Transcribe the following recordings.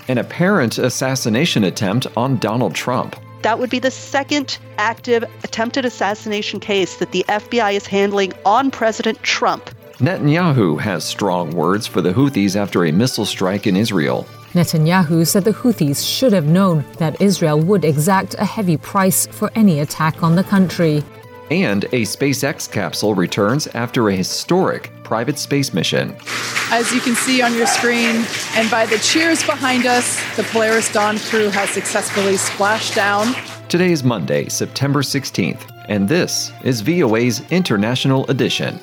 An apparent assassination attempt on Donald Trump. That would be the second active attempted assassination case that the FBI is handling on President Trump. Netanyahu has strong words for the Houthis after a missile strike in Israel. Netanyahu said the Houthis should have known that Israel would exact a heavy price for any attack on the country. And a SpaceX capsule returns after a historic private space mission. As you can see on your screen, and by the cheers behind us, the Polaris Dawn crew has successfully splashed down. Today is Monday, September 16th, and this is VOA's International Edition.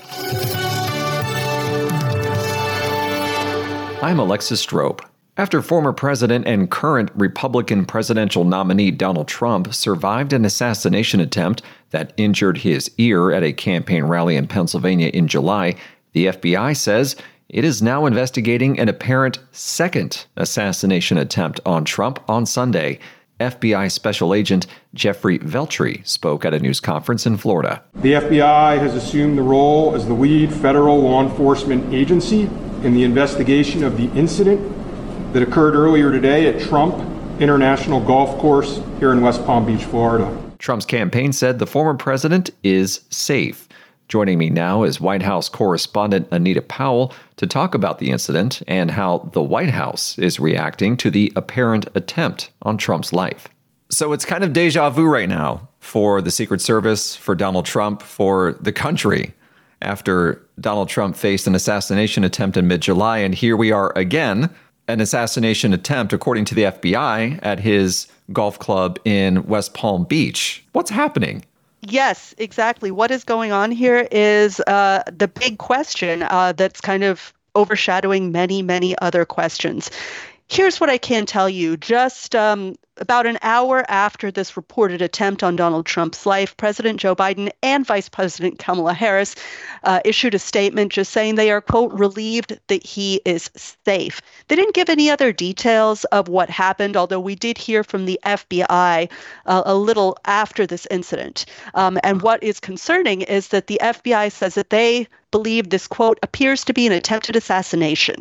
I'm Alexis Strope. After former president and current Republican presidential nominee Donald Trump survived an assassination attempt that injured his ear at a campaign rally in Pennsylvania in July, the FBI says it is now investigating an apparent second assassination attempt on Trump on Sunday. FBI Special Agent Jeffrey Veltri spoke at a news conference in Florida. The FBI has assumed the role as the lead federal law enforcement agency in the investigation of the incident that occurred earlier today at Trump International Golf Course here in West Palm Beach, Florida. Trump's campaign said the former president is safe. Joining me now is White House correspondent Anita Powell to talk about the incident and how the White House is reacting to the apparent attempt on Trump's life. So it's kind of deja vu right now for the Secret Service, for Donald Trump, for the country, after Donald Trump faced an assassination attempt in mid-July. And here we are again, an assassination attempt, according to the FBI, at his golf club in West Palm Beach. What's happening? Yes, exactly. What is going on here is the big question that's kind of overshadowing many, many other questions. Here's what I can tell you. Just about an hour after this reported attempt on Donald Trump's life, President Joe Biden and Vice President Kamala Harris issued a statement just saying they are, quote, relieved that he is safe. They didn't give any other details of what happened, although we did hear from the FBI a little after this incident. And what is concerning is that the FBI says that they believe this, quote, appears to be an attempted assassination.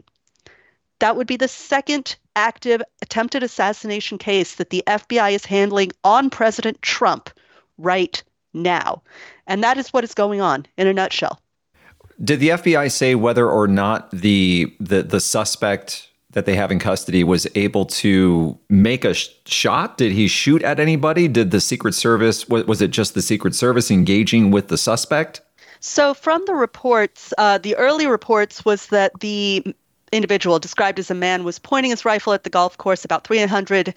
That would be the second active attempted assassination case that the FBI is handling on President Trump right now. And that is what is going on in a nutshell. Did the FBI say whether or not the suspect that they have in custody was able to make a shot? Did he shoot at anybody? Did the Secret Service, was it just the Secret Service engaging with the suspect? So from the reports, the early reports was that the individual described as a man was pointing his rifle at the golf course about 400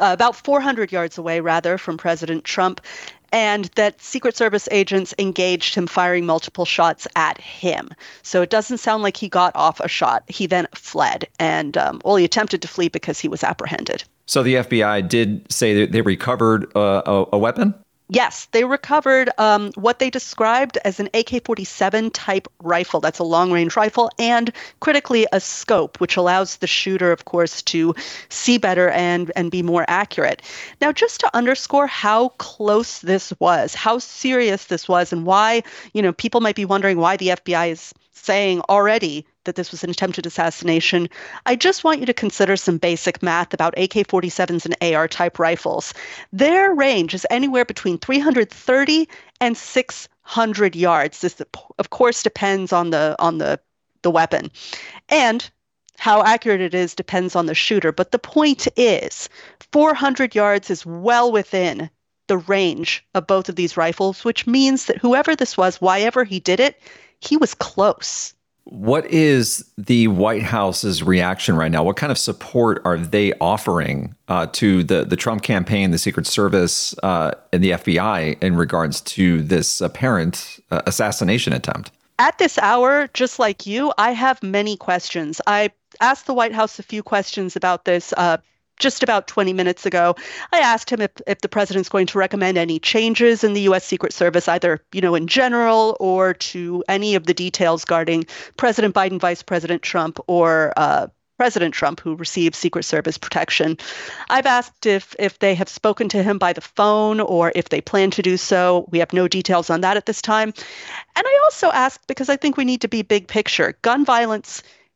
yards away, from President Trump, and that Secret Service agents engaged him, firing multiple shots at him. So it doesn't sound like he got off a shot. He then fled, and he attempted to flee because he was apprehended. So the FBI did say that they recovered a weapon? Yes, they recovered what they described as an AK-47 type rifle. That's a long-range rifle, and critically a scope, which allows the shooter, of course, to see better and be more accurate. Now, just to underscore how close this was, how serious this was, and why, people might be wondering why the FBI is saying already that this was an attempted assassination, I just want you to consider some basic math about AK-47s and AR-type rifles. Their range is anywhere between 330 and 600 yards. This, of course, depends on the weapon. And how accurate it is depends on the shooter. But the point is, 400 yards is well within the range of both of these rifles, which means that whoever this was, whyever he did it, he was close. What is the White House's reaction right now? What kind of support are they offering to the Trump campaign, the Secret Service, and the FBI in regards to this apparent assassination attempt? At this hour, just like you, I have many questions. I asked the White House a few questions about this just about 20 minutes ago. I asked him if the president's going to recommend any changes in the U.S. Secret Service, either, in general or to any of the details guarding President Biden, Vice President Trump, or President Trump, who received Secret Service protection. I've asked if they have spoken to him by the phone or if they plan to do so. We have no details on that at this time. And I also asked, because I think we need to be big picture, gun violence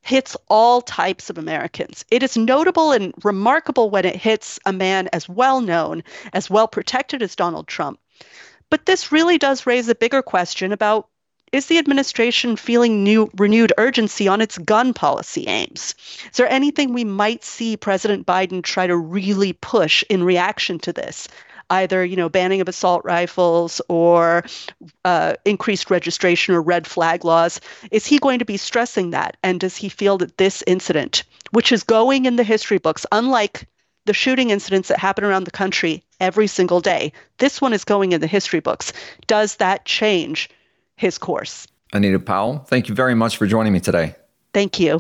hits all types of Americans. It is notable and remarkable when it hits a man as well known, as well protected as Donald Trump. But this really does raise a bigger question about, is the administration feeling renewed urgency on its gun policy aims? Is there anything we might see President Biden try to really push in reaction to this? Either, banning of assault rifles or increased registration or red flag laws. Is he going to be stressing that? And does he feel that this incident, which is going in the history books, unlike the shooting incidents that happen around the country every single day, this one is going in the history books. Does that change his course? Anita Powell, thank you very much for joining me today. Thank you.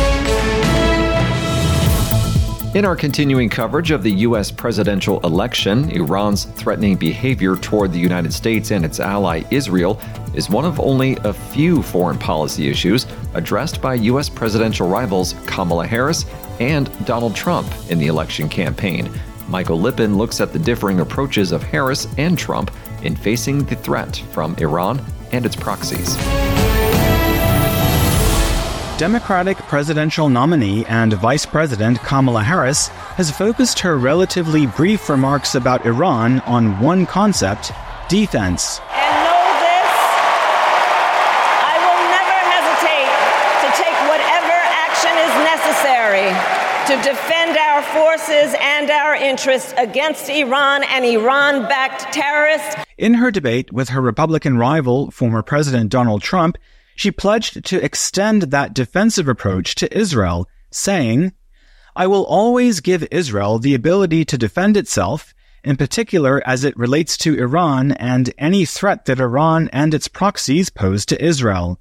In our continuing coverage of the U.S. presidential election, Iran's threatening behavior toward the United States and its ally Israel is one of only a few foreign policy issues addressed by U.S. presidential rivals Kamala Harris and Donald Trump in the election campaign. Michael Lippin looks at the differing approaches of Harris and Trump in facing the threat from Iran and its proxies. Democratic presidential nominee and Vice President Kamala Harris has focused her relatively brief remarks about Iran on one concept: defense. And know this, I will never hesitate to take whatever action is necessary to defend our forces and our interests against Iran and Iran-backed terrorists. In her debate with her Republican rival, former President Donald Trump, she pledged to extend that defensive approach to Israel, saying, "I will always give Israel the ability to defend itself, in particular as it relates to Iran and any threat that Iran and its proxies pose to Israel."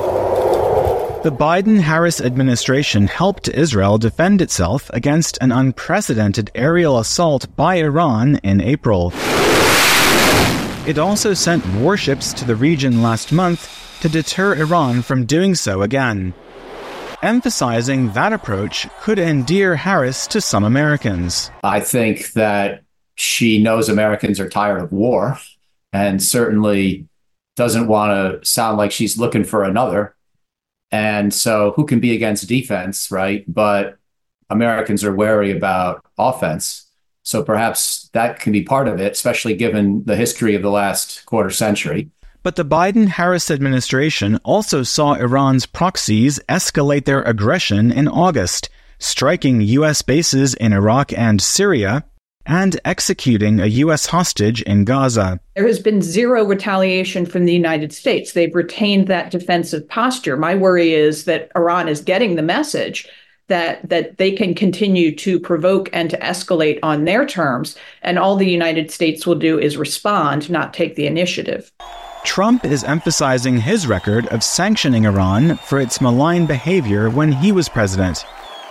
The Biden-Harris administration helped Israel defend itself against an unprecedented aerial assault by Iran in April. It also sent warships to the region last month to deter Iran from doing so again. Emphasizing that approach could endear Harris to some Americans. I think that she knows Americans are tired of war and certainly doesn't want to sound like she's looking for another. And so who can be against defense, right? But Americans are wary about offense. So perhaps that can be part of it, especially given the history of the last quarter century. But the Biden-Harris administration also saw Iran's proxies escalate their aggression in August, striking U.S. bases in Iraq and Syria, and executing a U.S. hostage in Gaza. There has been zero retaliation from the United States. They've retained that defensive posture. My worry is that Iran is getting the message that they can continue to provoke and to escalate on their terms, and all the United States will do is respond, not take the initiative. Trump is emphasizing his record of sanctioning Iran for its malign behavior when he was president.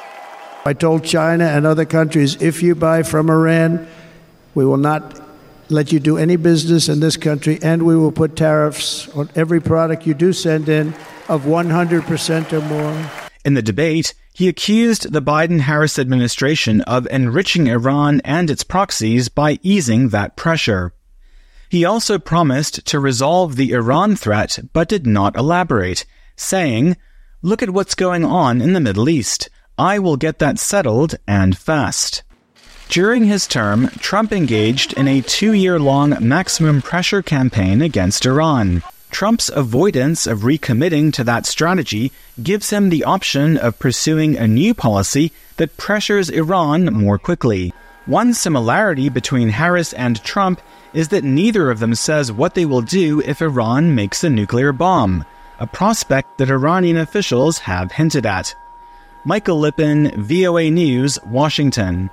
I told China and other countries, if you buy from Iran, we will not let you do any business in this country, and we will put tariffs on every product you do send in of 100% or more. In the debate, he accused the Biden-Harris administration of enriching Iran and its proxies by easing that pressure. He also promised to resolve the Iran threat, but did not elaborate, saying, "Look at what's going on in the Middle East. I will get that settled, and fast." During his term, Trump engaged in a 2-year-long maximum pressure campaign against Iran. Trump's avoidance of recommitting to that strategy gives him the option of pursuing a new policy that pressures Iran more quickly. One similarity between Harris and Trump is that neither of them says what they will do if Iran makes a nuclear bomb, a prospect that Iranian officials have hinted at. Michael Lippin, VOA News, Washington.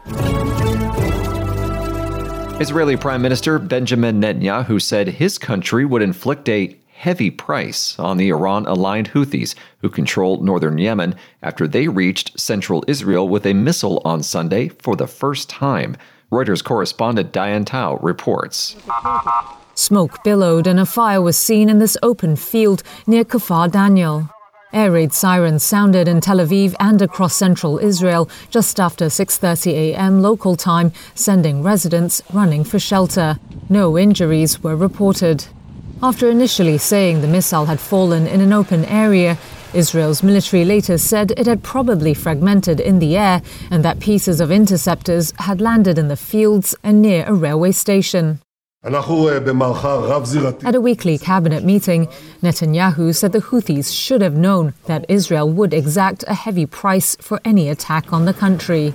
Israeli Prime Minister Benjamin Netanyahu said his country would inflict a heavy price on the Iran-aligned Houthis, who control northern Yemen, after they reached central Israel with a missile on Sunday for the first time. Reuters correspondent Diane Tao reports. Smoke billowed and a fire was seen in this open field near Kfar Daniel. Air raid sirens sounded in Tel Aviv and across central Israel just after 6:30 a.m. local time, sending residents running for shelter. No injuries were reported. After initially saying the missile had fallen in an open area, Israel's military later said it had probably fragmented in the air and that pieces of interceptors had landed in the fields and near a railway station. At a weekly cabinet meeting, Netanyahu said the Houthis should have known that Israel would exact a heavy price for any attack on the country.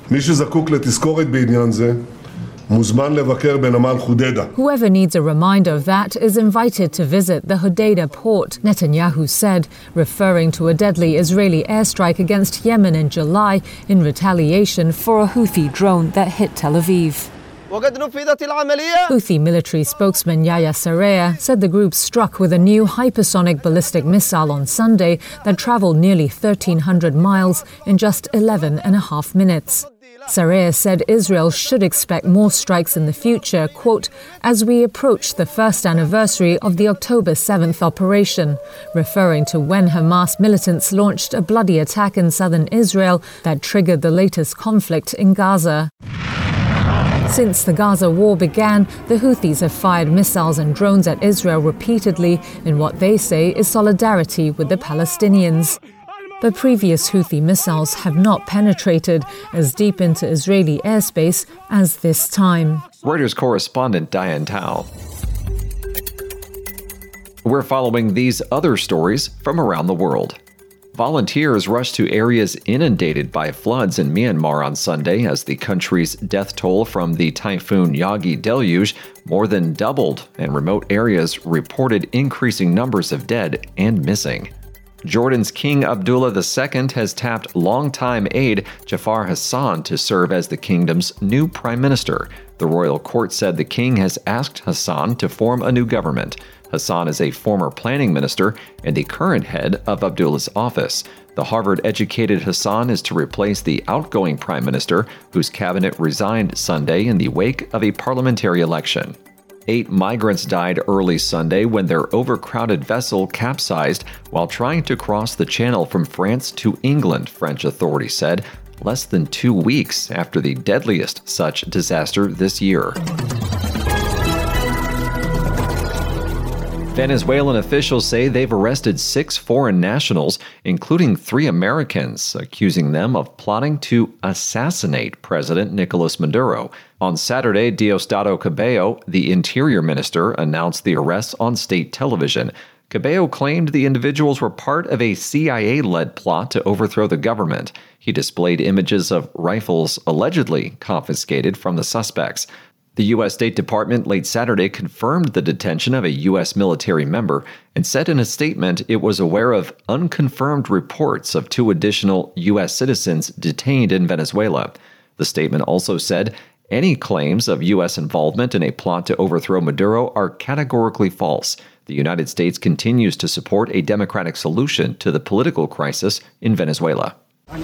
Whoever needs a reminder of that is invited to visit the Hodeidah port, Netanyahu said, referring to a deadly Israeli airstrike against Yemen in July in retaliation for a Houthi drone that hit Tel Aviv. Houthi military spokesman Yahya Saraya said the group struck with a new hypersonic ballistic missile on Sunday that travelled nearly 1,300 miles in just 11 and a half minutes. Saraya said Israel should expect more strikes in the future, quote, as we approach the first anniversary of the October 7th operation, referring to when Hamas militants launched a bloody attack in southern Israel that triggered the latest conflict in Gaza. Since the Gaza war began, the Houthis have fired missiles and drones at Israel repeatedly in what they say is solidarity with the Palestinians. But previous Houthi missiles have not penetrated as deep into Israeli airspace as this time. Reuters correspondent Diane Tao. We're following these other stories from around the world. Volunteers rushed to areas inundated by floods in Myanmar on Sunday as the country's death toll from the Typhoon Yagi deluge more than doubled, and remote areas reported increasing numbers of dead and missing. Jordan's King Abdullah II has tapped longtime aide Jafar Hassan to serve as the kingdom's new prime minister. The royal court said the king has asked Hassan to form a new government. Hassan is a former planning minister and the current head of Abdullah's office. The Harvard-educated Hassan is to replace the outgoing prime minister, whose cabinet resigned Sunday in the wake of a parliamentary election. 8 migrants died early Sunday when their overcrowded vessel capsized while trying to cross the channel from France to England, French authorities said, less than 2 weeks after the deadliest such disaster this year. Venezuelan officials say they've arrested 6 foreign nationals, including 3 Americans, accusing them of plotting to assassinate President Nicolas Maduro. On Saturday, Diosdado Cabello, the interior minister, announced the arrests on state television. Cabello claimed the individuals were part of a CIA-led plot to overthrow the government. He displayed images of rifles allegedly confiscated from the suspects. The U.S. State Department late Saturday confirmed the detention of a U.S. military member and said in a statement it was aware of unconfirmed reports of 2 additional U.S. citizens detained in Venezuela. The statement also said any claims of U.S. involvement in a plot to overthrow Maduro are categorically false. The United States continues to support a democratic solution to the political crisis in Venezuela.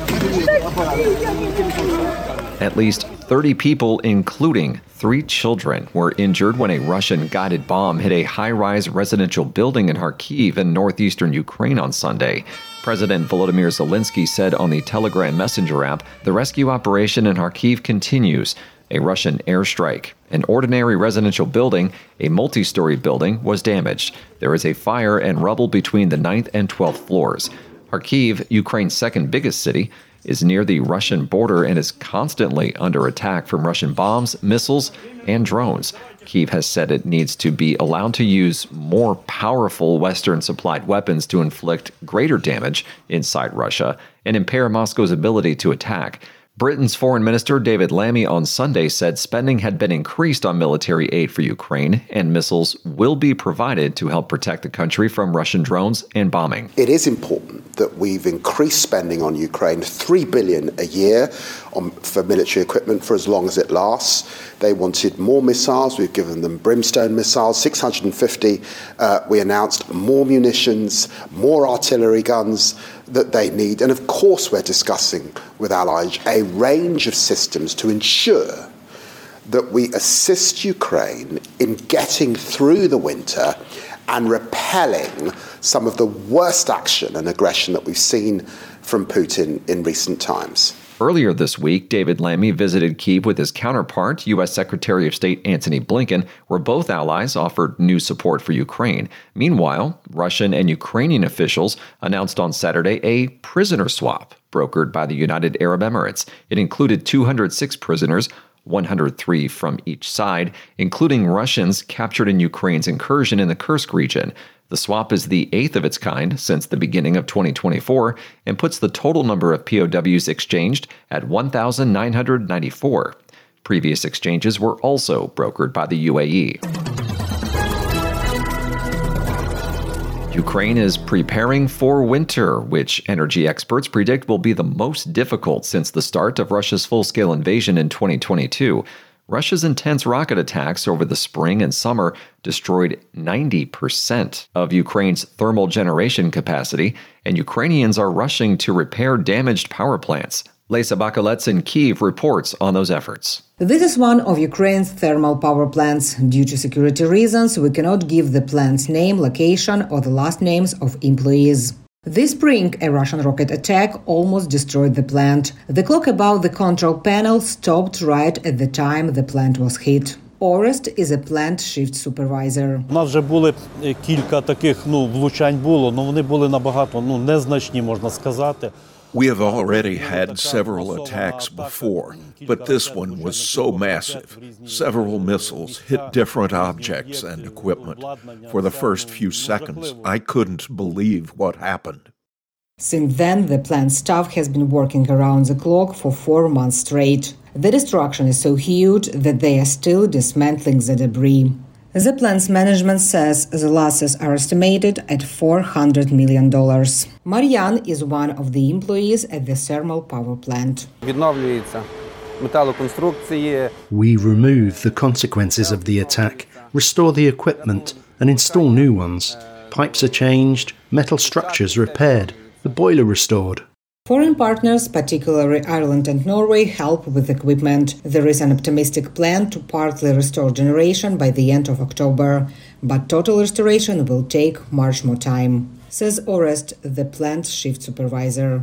At least 30 people, including 3 children, were injured when a Russian-guided bomb hit a high-rise residential building in Kharkiv in northeastern Ukraine on Sunday. President Volodymyr Zelensky said on the Telegram Messenger app, the rescue operation in Kharkiv continues. A Russian airstrike. An ordinary residential building, a multi-story building, was damaged. There is a fire and rubble between the 9th and 12th floors. Kharkiv, Ukraine's second biggest city, is near the Russian border and is constantly under attack from Russian bombs, missiles, and drones. Kyiv has said it needs to be allowed to use more powerful Western-supplied weapons to inflict greater damage inside Russia and impair Moscow's ability to attack. Britain's Foreign Minister David Lammy on Sunday said spending had been increased on military aid for Ukraine, and missiles will be provided to help protect the country from Russian drones and bombing. It is important that we've increased spending on Ukraine, $3 billion a year for military equipment for as long as it lasts. They wanted more missiles. We've given them Brimstone missiles, 650. We announced more munitions, more artillery guns that they need. And of course, we're discussing with allies a range of systems to ensure that we assist Ukraine in getting through the winter and repelling some of the worst action and aggression that we've seen from Putin in recent times. Earlier this week, David Lammy visited Kyiv with his counterpart, U.S. Secretary of State Antony Blinken, where both allies offered new support for Ukraine. Meanwhile, Russian and Ukrainian officials announced on Saturday a prisoner swap brokered by the United Arab Emirates. It included 206 prisoners, 103 from each side, including Russians captured in Ukraine's incursion in the Kursk region. The swap is the eighth of its kind since the beginning of 2024 and puts the total number of POWs exchanged at 1,994. Previous exchanges were also brokered by the UAE. Ukraine is preparing for winter, which energy experts predict will be the most difficult since the start of Russia's full-scale invasion in 2022. Russia's intense rocket attacks over the spring and summer destroyed 90% of Ukraine's thermal generation capacity, and Ukrainians are rushing to repair damaged power plants. Lesa Bakalets in Kyiv reports on those efforts. This is one of Ukraine's thermal power plants. Due to security reasons, we cannot give the plant's name, location, or the last names of employees. This spring, a Russian rocket attack almost destroyed the plant. The clock above the control panel stopped right at the time the plant was hit. Orest is a plant shift supervisor. У нас вже були кілька таких, влучань було, але вони були набагато, незначні, можна сказати. We have already had several attacks before, but this one was so massive. Several missiles hit different objects and equipment. For the first few seconds, I couldn't believe what happened. Since then, the plant staff has been working around the clock for 4 months straight. The destruction is so huge that they are still dismantling the debris. The plant's management says the losses are estimated at $400 million. Marian is one of the employees at the thermal power plant. We remove the consequences of the attack, restore the equipment, and install new ones. Pipes are changed, metal structures repaired, the boiler restored. Foreign partners, particularly Ireland and Norway, help with equipment. There is an optimistic plan to partly restore generation by the end of October, but total restoration will take much more time, says Orest, the plant shift supervisor.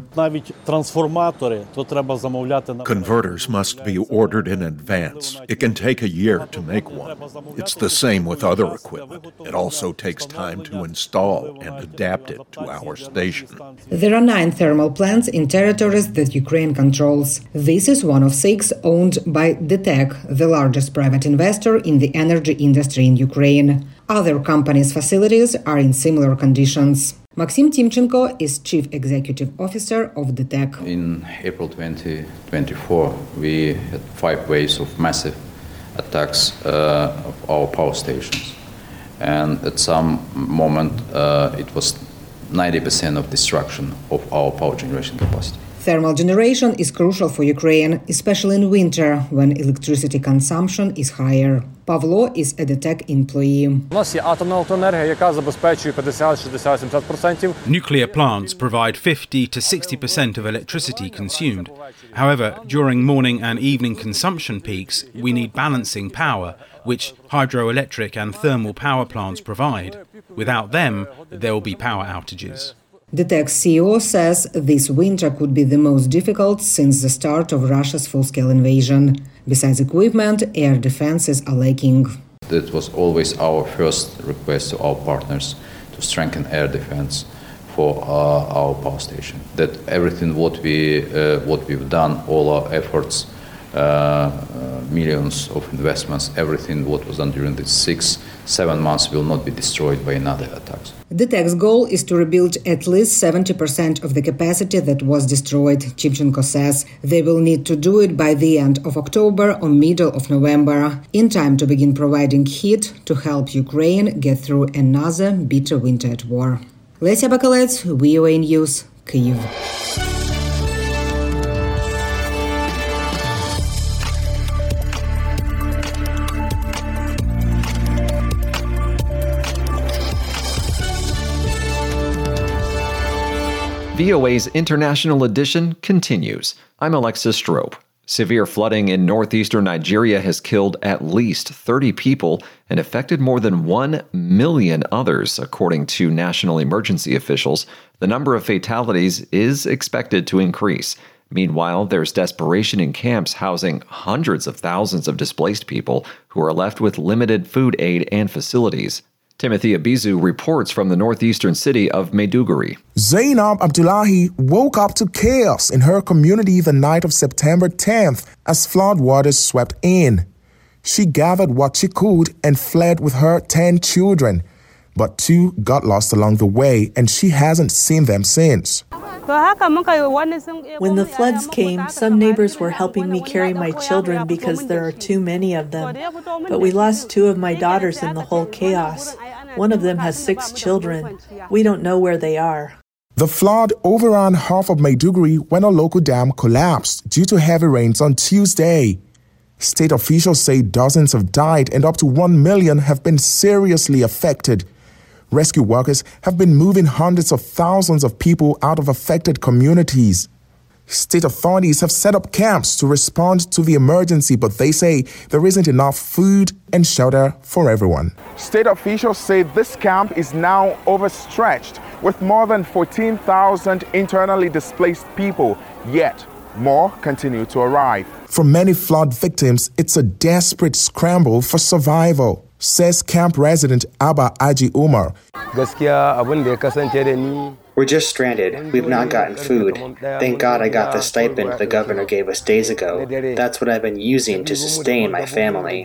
Converters must be ordered in advance. It can take a year to make one. It's the same with other equipment. It also takes time to install and adapt it to our station. There are 9 thermal plants in territories that Ukraine controls. This is one of 6 owned by DTEK, the largest private investor in the energy industry in Ukraine. Other companies' facilities are in similar conditions. Maxim Timchenko is Chief Executive Officer of DTEK. In April 2024, we had 5 waves of massive attacks of our power stations. And at some moment, it was 90% of destruction of our power generation capacity. Thermal generation is crucial for Ukraine, especially in winter, when electricity consumption is higher. Pavlo is a DTEK employee. Nuclear plants provide 50 to 60% of electricity consumed. However, during morning and evening consumption peaks, we need balancing power, which hydroelectric and thermal power plants provide. Without them, there will be power outages. DTEK CEO says this winter could be the most difficult since the start of Russia's full-scale invasion. Besides equipment, air defenses are lacking. That was always our first request to our partners to strengthen air defense for our power station. That everything what we've done, all our efforts, millions of investments, everything what was done during the 6-7 months will not be destroyed by another attacks. DTEK's goal is to rebuild at least 70% of the capacity that was destroyed, Timchenko says. They will need to do it by the end of October or middle of November, in time to begin providing heat to help Ukraine get through another bitter winter at war. Lesia Bakalets, VOA News, Kyiv. VOA's International Edition continues. I'm Alexis Strope. Severe flooding in northeastern Nigeria has killed at least 30 people and affected more than 1 million others, according to national emergency officials. The number of fatalities is expected to increase. Meanwhile, there's desperation in camps housing hundreds of thousands of displaced people who are left with limited food aid and facilities. Timothy Abizu reports from the northeastern city of Maiduguri. Zainab Abdullahi woke up to chaos in her community the night of September 10th as flood waters swept in. She gathered what she could and fled with her 10 children, but 2 got lost along the way and she hasn't seen them since. When the floods came, some neighbors were helping me carry my children because there are too many of them. But we lost 2 of my daughters in the whole chaos. One of them has 6 children. We don't know where they are. The flood overran half of Maiduguri when a local dam collapsed due to heavy rains on Tuesday. State officials say dozens have died and up to 1 million have been seriously affected. Rescue workers have been moving hundreds of thousands of people out of affected communities. State authorities have set up camps to respond to the emergency, but they say there isn't enough food and shelter for everyone. State officials say this camp is now overstretched with more than 14,000 internally displaced people, yet more continue to arrive. For many flood victims, it's a desperate scramble for survival, says camp resident Abba Aji Umar. We're just stranded. We've not gotten food. Thank God I got the stipend the governor gave us days ago. That's what I've been using to sustain my family.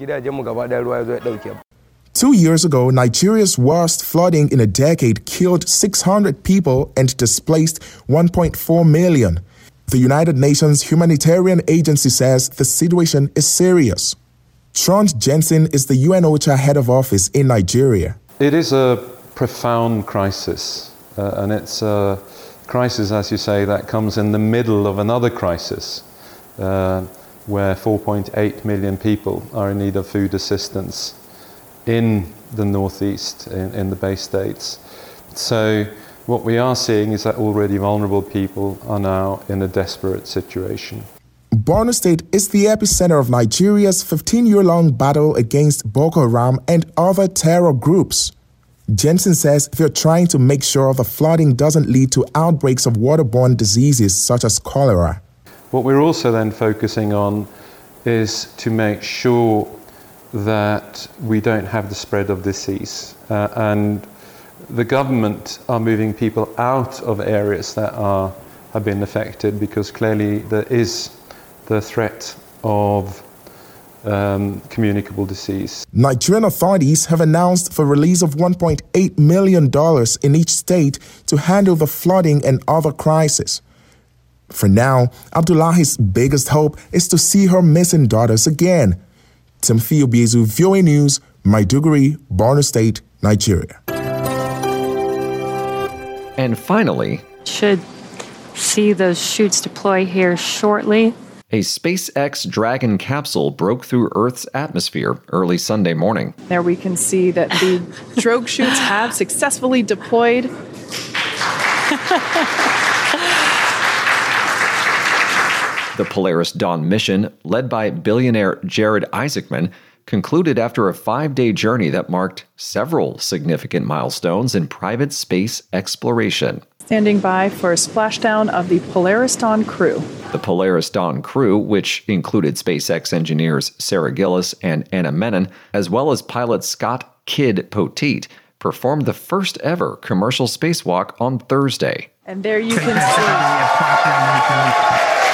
2 years ago, Nigeria's worst flooding in a decade killed 600 people and displaced 1.4 million. The United Nations Humanitarian Agency says the situation is serious. Trond Jensen is the UN OCHA head of office in Nigeria. It is a profound crisis, and it's a crisis, as you say, that comes in the middle of another crisis, where 4.8 million people are in need of food assistance in the northeast, in the Bay States. So what we are seeing is that already vulnerable people are now in a desperate situation. Borno State is the epicenter of Nigeria's 15-year-long battle against Boko Haram and other terror groups. Jensen says they're trying to make sure the flooding doesn't lead to outbreaks of waterborne diseases such as cholera. What we're also then focusing on is to make sure that we don't have the spread of disease. And the government are moving people out of areas that have been affected because clearly there is the threat of communicable disease. Nigerian authorities have announced the release of $1.8 million in each state to handle the flooding and other crises. For now, Abdullahi's biggest hope is to see her missing daughters again. Timothy Obizu, VOA News, Maiduguri, Borno State, Nigeria. And finally, should see those chutes deploy here shortly. A SpaceX Dragon capsule broke through Earth's atmosphere early Sunday morning. There we can see that the drogue chutes have successfully deployed. The Polaris Dawn mission, led by billionaire Jared Isaacman, concluded after a 5-day journey that marked several significant milestones in private space exploration. Standing by for a splashdown of the Polaris Dawn crew. The Polaris Dawn crew, which included SpaceX engineers Sarah Gillis and Anna Menon, as well as pilot Scott "Kid" Poteet, performed the first ever commercial spacewalk on Thursday. And there you can see.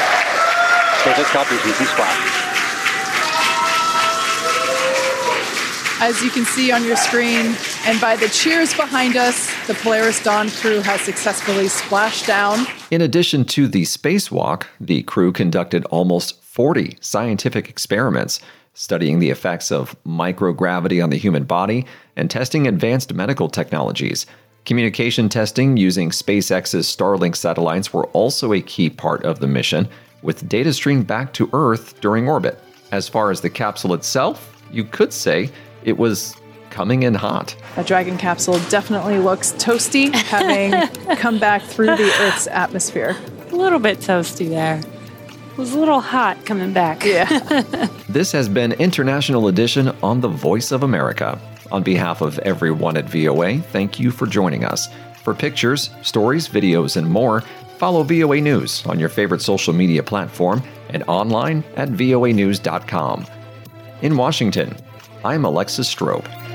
As you can see on your screen, and by the cheers behind us, the Polaris Dawn crew has successfully splashed down. In addition to the spacewalk, the crew conducted almost 40 scientific experiments, studying the effects of microgravity on the human body and testing advanced medical technologies. Communication testing using SpaceX's Starlink satellites were also a key part of the mission, with data streamed back to Earth during orbit. As far as the capsule itself, you could say it was coming in hot. A Dragon capsule definitely looks toasty, having come back through the Earth's atmosphere. A little bit toasty there. It was a little hot coming back. Yeah. This has been International Edition on The Voice of America. On behalf of everyone at VOA, thank you for joining us. For pictures, stories, videos, and more, Follow VOA News on your favorite social media platform and online at voanews.com. In Washington, I'm Alexis Strope.